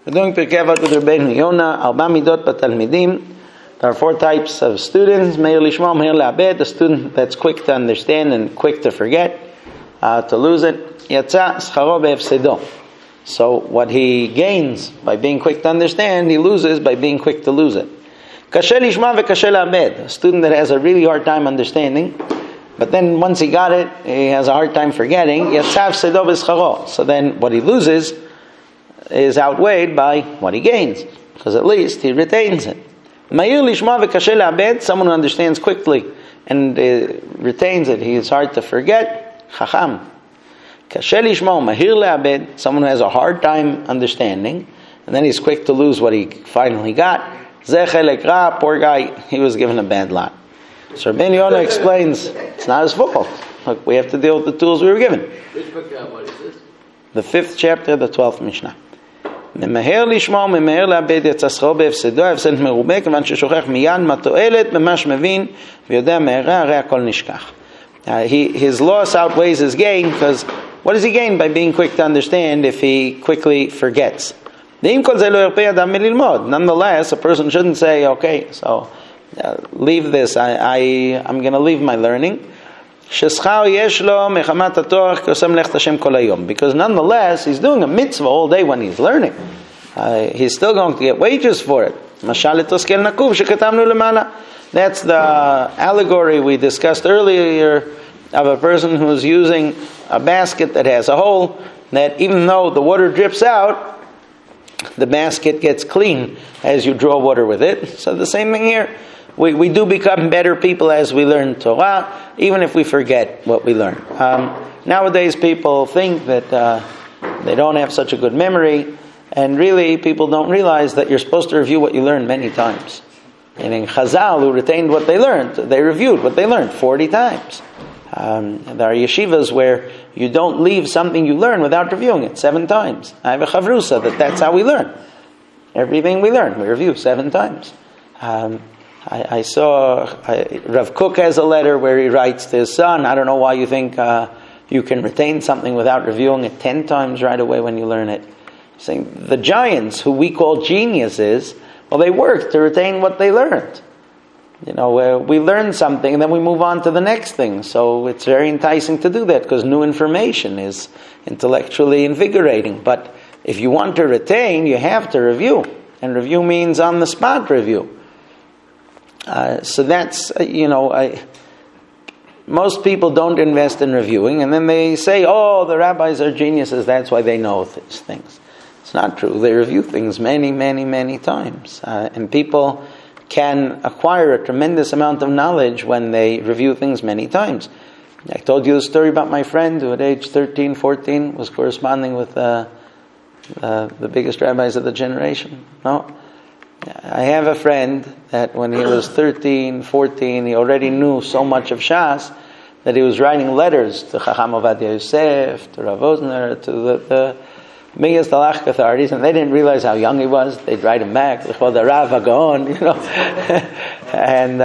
We're doing Pirkei Avot with Rabbeinu Yonah, Arba Midot Batalmidim. There are 4 types of students. Meir Lishma, Meir Le'abed, a student that's quick to understand and quick to forget, to lose it. Yatza Scharo Be'efsedo. So what he gains by being quick to understand, he loses by being quick to lose it. Kashe Lishma ve'Kashe Le'abed, a student that has a really hard time understanding, but then once he got it, he has a hard time forgetting. Yatza Efsedo Be'scharo. So then what he loses is outweighed by what he gains, because at least he retains it. Meir Lishma ve'Kashe Le'abed, someone who understands quickly and retains it, he is hard to forget. Chacham. Kashe Lishma, Meir Le'abed, someone who has a hard time understanding, and then he's quick to lose what he finally got. Zeh Chelek Ra, poor guy, he was given a bad lot. So Rabbeinu Yonah explains, it's not his fault. Look, we have to deal with the tools we were given. Which book, what is this? The 5th chapter, the 12th Mishnah. ממהר לשמוע וממהר לאבד את שכרו בהפסדו, ההפסד מרובה, כיוון ששוכח מיד מה תועלת, ממש מבין, ויודע מהרה, הרי הכל נשכח. His loss outweighs his gain, because what does he gain by being quick to understand if he quickly forgets? Nonetheless, a person shouldn't say, okay, so leave this, I'm going to leave my learning. Because nonetheless, he's doing a mitzvah all day when he's learning. He's still going to get wages for it. That's the allegory we discussed earlier of a person who's using a basket that has a hole, that even though the water drips out, the basket gets clean as you draw water with it. So the same thing here. We do become better people as we learn Torah, even if we forget what we learn. Nowadays people think that they don't have such a good memory, and really people don't realize that you're supposed to review what you learned many times. And in Chazal, who retained what they learned, they reviewed what they learned 40 times. There are yeshivas where you don't leave something you learn without reviewing it 7 times. I have a chavrusa that's how we learn. Everything we learn, we review 7 times. I saw Rav Kook has a letter where he writes to his son, I don't know why you think you can retain something without reviewing it 10 times right away when you learn it. Saying the giants, who we call geniuses, well, they work to retain what they learned. We learn something and then we move on to the next thing. So it's very enticing to do that because new information is intellectually invigorating. But if you want to retain, you have to review. And review means on the spot review. So that's, most people don't invest in reviewing, and then they say, oh, the rabbis are geniuses, that's why they know these things. It's not true. They review things many, many, many times. And people can acquire a tremendous amount of knowledge when they review things many times. I told you the story about my friend who at age 13, 14 was corresponding with the biggest rabbis of the generation. No? I have a friend that when he was 13, 14, he already knew so much of Shas that he was writing letters to Chacham Ovadia Yosef, to Rav Osner, to the biggest halachic authorities, and they didn't realize how young he was. They'd write him back, the Rav Hagon, And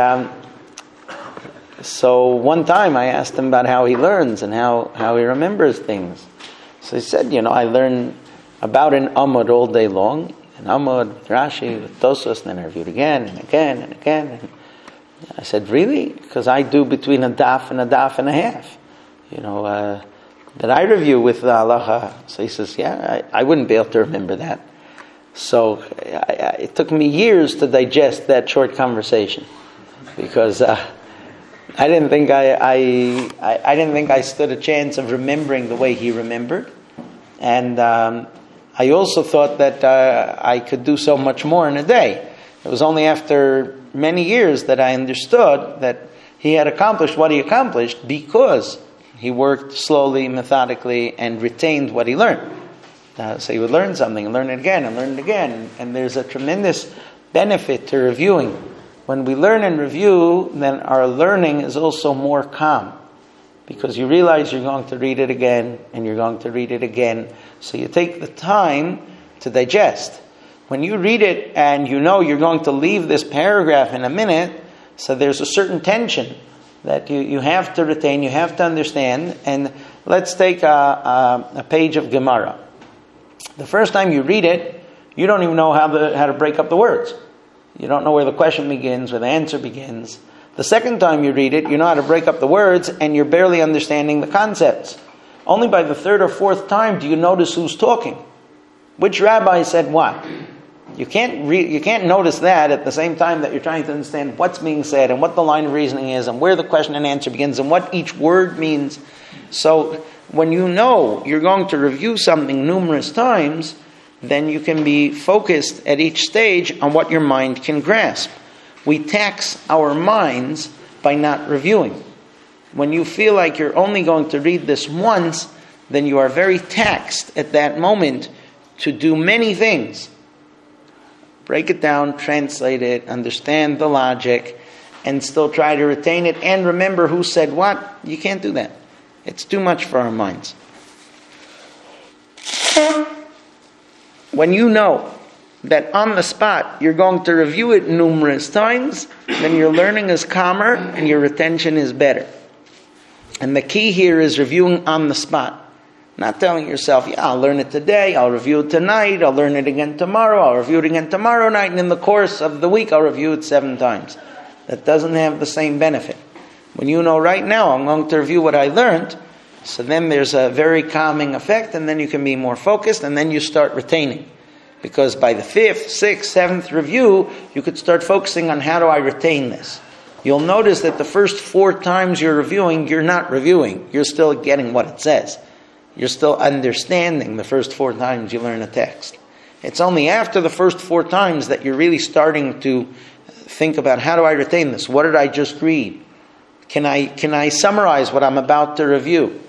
so one time I asked him about how he learns and how he remembers things. So he said, I learn about an Amud all day long, and Amud, with Rashi, with Tosos, and then I reviewed again and again and again. And I said, really? Because I do between a daf and a half. That I review with the halacha. So he says, yeah, I wouldn't be able to remember that. So it took me years to digest that short conversation. Because I didn't think I didn't think I stood a chance of remembering the way he remembered. And I also thought that I could do so much more in a day. It was only after many years that I understood that he had accomplished what he accomplished because he worked slowly, methodically, and retained what he learned. So he would learn something and learn it again and learn it again. And there's a tremendous benefit to reviewing. When we learn and review, then our learning is also more calm. Because you realize you're going to read it again, and you're going to read it again. So you take the time to digest. When you read it and you know you're going to leave this paragraph in a minute, so there's a certain tension that you have to retain, you have to understand. And let's take a page of Gemara. The first time you read it, you don't even know how to break up the words. You don't know where the question begins, where the answer begins. The second time you read it, you know how to break up the words, and you're barely understanding the concepts. Only by the third or fourth time do you notice who's talking. Which rabbi said what? You can't notice that at the same time that you're trying to understand what's being said and what the line of reasoning is and where the question and answer begins and what each word means. So when you know you're going to review something numerous times, then you can be focused at each stage on what your mind can grasp. We tax our minds by not reviewing. When you feel like you're only going to read this once, then you are very taxed at that moment to do many things. Break it down, translate it, understand the logic, and still try to retain it and remember who said what. You can't do that. It's too much for our minds. When you know that on the spot you're going to review it numerous times, then your learning is calmer and your retention is better. And the key here is reviewing on the spot. Not telling yourself, I'll learn it today, I'll review it tonight, I'll learn it again tomorrow, I'll review it again tomorrow night, and in the course of the week I'll review it 7 times. That doesn't have the same benefit. When you know right now I'm going to review what I learned, so then there's a very calming effect, and then you can be more focused, and then you start retaining. Because by the 5th, 6th, 7th review, you could start focusing on how do I retain this. You'll notice that the first 4 times you're reviewing, you're not reviewing. You're still getting what it says. You're still understanding the first 4 times you learn a text. It's only after the first 4 times that you're really starting to think about how do I retain this? What did I just read? Can I summarize what I'm about to review?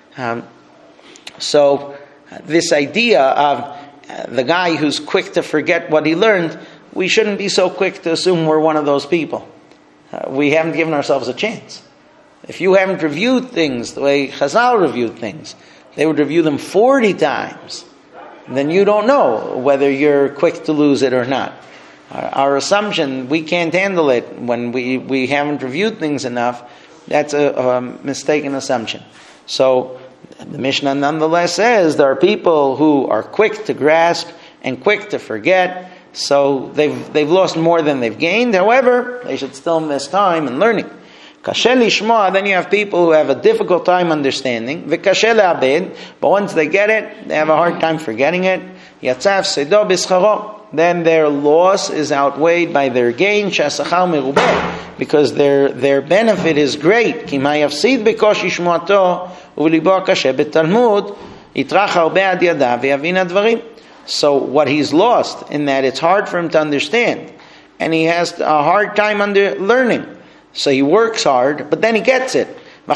So this idea of the guy who's quick to forget what he learned, we shouldn't be so quick to assume we're one of those people. We haven't given ourselves a chance. If you haven't reviewed things the way Chazal reviewed things, they would review them 40 times. Then you don't know whether you're quick to lose it or not. Our assumption, we can't handle it when we haven't reviewed things enough, that's a mistaken assumption. So the Mishnah nonetheless says there are people who are quick to grasp and quick to forget, so they've lost more than they've gained. However, they should still invest time in learning. Kashe lishma, then you have people who have a difficult time understanding. V'kashe le'abed, but once they get it, they have a hard time forgetting it. Yatzav sedo b'scharo, then their loss is outweighed by their gain. Shasachar merubeh, because their benefit is great. Ki ma yafsid b'koshi shmuato u'v'libo kashe b'talmud yitrach harbe ad yadav v'yavin advarim. So what he's lost in that it's hard for him to understand, and he has a hard time learning. So he works hard, but then he gets it. And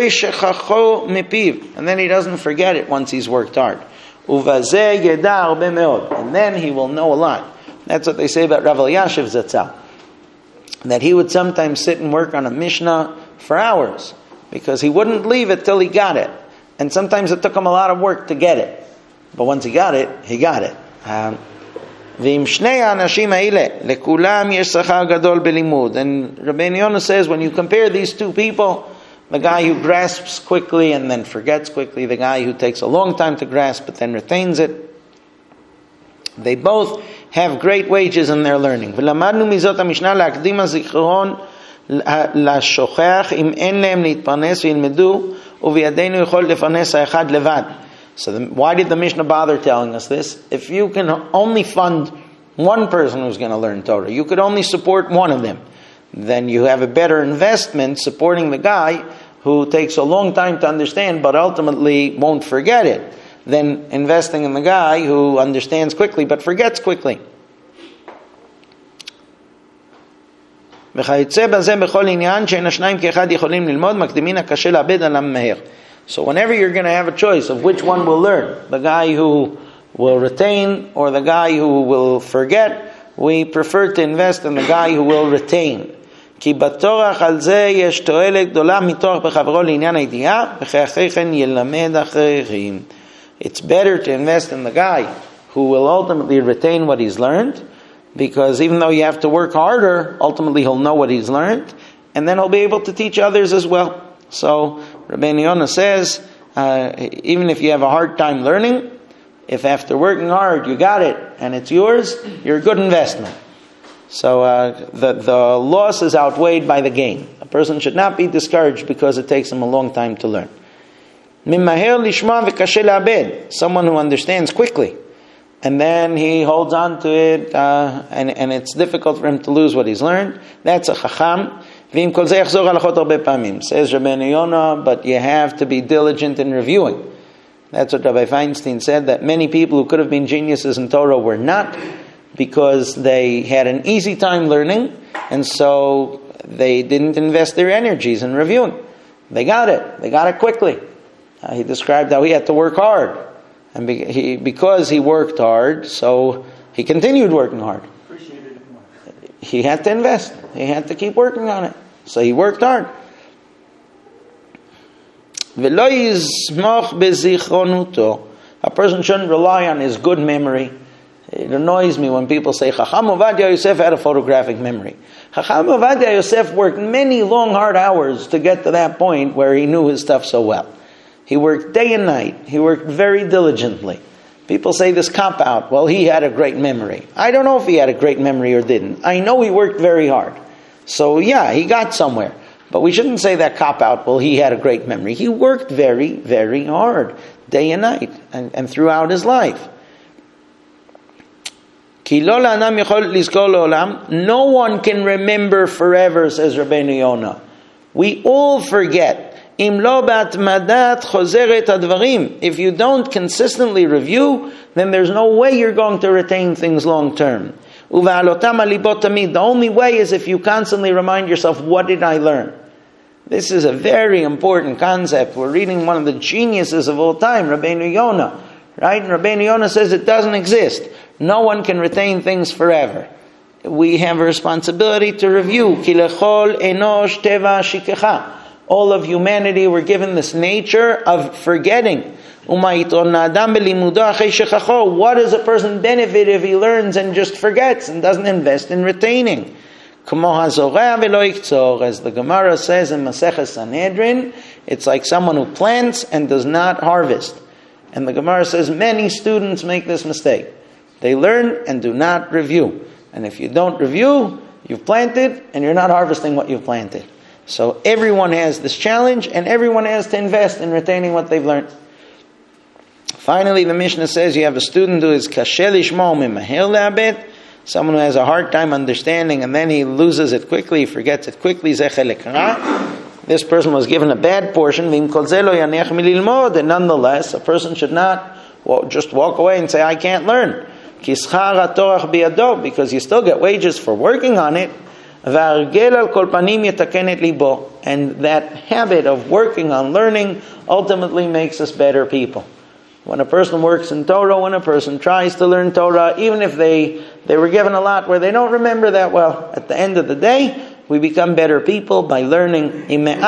then he doesn't forget it once he's worked hard. And then he will know a lot. That's what they say about Rav Elyashiv Zatzal. That he would sometimes sit and work on a Mishnah for hours, because he wouldn't leave it till he got it. And sometimes it took him a lot of work to get it. But once he got it, he got it. And Rabbeinu Yonah says, when you compare these two people, the guy who grasps quickly and then forgets quickly, the guy who takes a long time to grasp but then retains it, they both have great wages in their learning. So why did the Mishnah bother telling us this? If you can only fund one person who's going to learn Torah, you could only support one of them, then you have a better investment supporting the guy who takes a long time to understand but ultimately won't forget it, than investing in the guy who understands quickly but forgets quickly. So whenever you're going to have a choice of which one will learn, the guy who will retain or the guy who will forget, we prefer to invest in the guy who will retain. It's better to invest in the guy who will ultimately retain what he's learned, because even though you have to work harder, ultimately he'll know what he's learned, and then he'll be able to teach others as well. So Rabbeinu Yonah says, even if you have a hard time learning, If after working hard you got it and it's yours, you're a good investment. So the loss is outweighed by the gain. A person should not be discouraged because it takes him a long time to learn. Someone who understands quickly, and then he holds on to it, and it's difficult for him to lose what he's learned. That's a chacham. Says Rabbeinu Yonah, but you have to be diligent in reviewing. That's what Rabbi Feinstein said, that many people who could have been geniuses in Torah were not, because they had an easy time learning, and so they didn't invest their energies in reviewing. They got it quickly. He described how he had to work hard. And because he worked hard, so he continued working hard. He had to invest. He had to keep working on it. So he worked hard. A person shouldn't rely on his good memory. It annoys me when people say, Chacham Ovadia Yosef had a photographic memory. Chacham Ovadia Yosef worked many long, hard hours to get to that point where he knew his stuff so well. He worked day and night. He worked very diligently. People say this cop-out, well, he had a great memory. I don't know if he had a great memory or didn't. I know he worked very hard. So yeah, he got somewhere. But we shouldn't say that cop-out, well, he had a great memory. He worked very, very hard, day and night, and throughout his life. No one can remember forever, says Rabbeinu Yonah. We all forget. If you don't consistently review, then there's no way you're going to retain things long term. The only way is if you constantly remind yourself, what did I learn? This is a very important concept. We're reading one of the geniuses of all time, Rabbeinu Yonah. Right? And Rabbeinu Yonah says it doesn't exist. No one can retain things forever. We have a responsibility to review. All of humanity were given this nature of forgetting. What does a person benefit if he learns and just forgets and doesn't invest in retaining? As the Gemara says in Maseches Sanhedrin, it's like someone who plants and does not harvest. And the Gemara says many students make this mistake. They learn and do not review. And if you don't review, you've planted and you're not harvesting what you've planted. So everyone has this challenge, and everyone has to invest in retaining what they've learned. Finally, the Mishnah says you have a student who is kasheh lishmo mimahir le'abed, someone who has a hard time understanding, and then he loses it quickly, he forgets it quickly. This person was given a bad portion. And nonetheless, a person should not just walk away and say, I can't learn. Because you still get wages for working on it. And that habit of working on learning ultimately makes us better people. When a person works in Torah, when a person tries to learn Torah, even if they were given a lot where they don't remember that well, at the end of the day, we become better people by learning.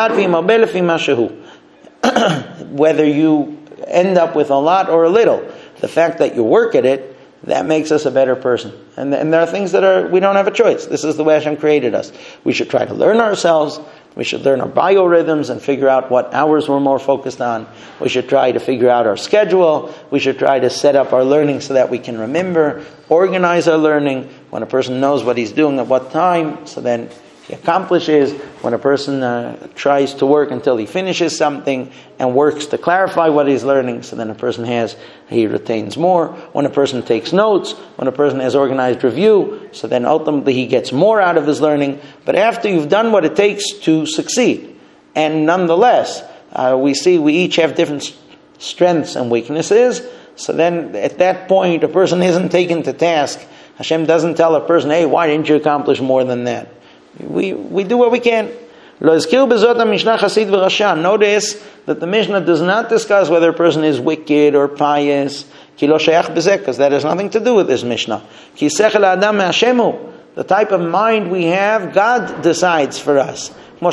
Whether you end up with a lot or a little, the fact that you work at it, that makes us a better person. And there are things that we don't have a choice. This is the way Hashem created us. We should try to learn ourselves. We should learn our biorhythms and figure out what hours we're more focused on. We should try to figure out our schedule. We should try to set up our learning so that we can remember, organize our learning. When a person knows what he's doing at what time, so then he accomplishes. When a person tries to work until he finishes something and works to clarify what he's learning, so then he retains more. When a person takes notes, when a person has organized review, so then ultimately he gets more out of his learning. But after you've done what it takes to succeed, and nonetheless, we each have different strengths and weaknesses, so then at that point a person isn't taken to task. Hashem doesn't tell a person, hey, why didn't you accomplish more than that? We do what we can. Notice that the Mishnah does not discuss whether a person is wicked or pious, because that has nothing to do with this Mishnah. The type of mind we have, God decides for us. As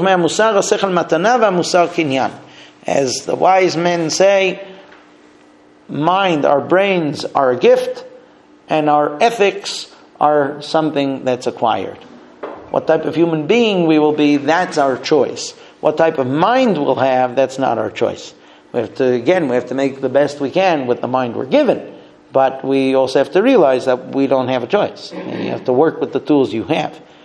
the wise men say, mind, our brains are a gift, and our ethics are something that's acquired. What type of human being we will be, that's our choice. What type of mind we'll have, that's not our choice. We have to make the best we can with the mind we're given. But we also have to realize that we don't have a choice. And you have to work with the tools you have.